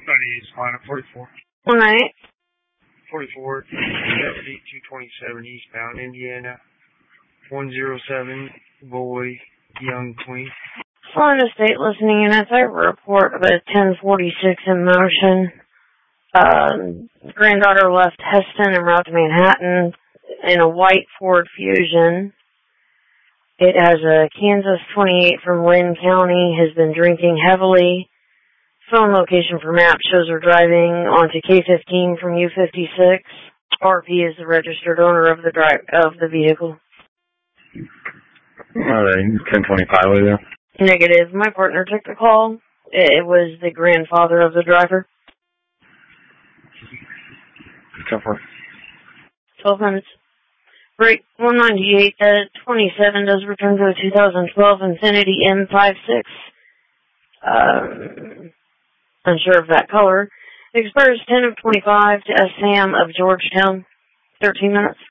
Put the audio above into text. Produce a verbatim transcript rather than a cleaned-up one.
ninety-eight, fine at forty-four. All right. forty-four, Deputy two twenty-seven eastbound Indiana, one oh seven, boy, young queen. Florida State listening units, I have a report of a ten forty-six in motion. Uh, granddaughter left Heston en route to Manhattan in a white Ford Fusion. It has a Kansas twenty-eight from Lynn County, has been drinking heavily. Phone location for map shows her driving onto K fifteen from U fifty-six. R P is the registered owner of the drive of the vehicle. All right, ten twenty-five with you. Negative. My partner took the call. It was the grandfather of the driver. ten four. twelve minutes. Break one ninety-eight, uh, twenty-seven does return to a two thousand twelve Infiniti M fifty-six. Um, unsure of that color. Expires ten of twenty-five to S. Sam of Georgetown. thirteen minutes.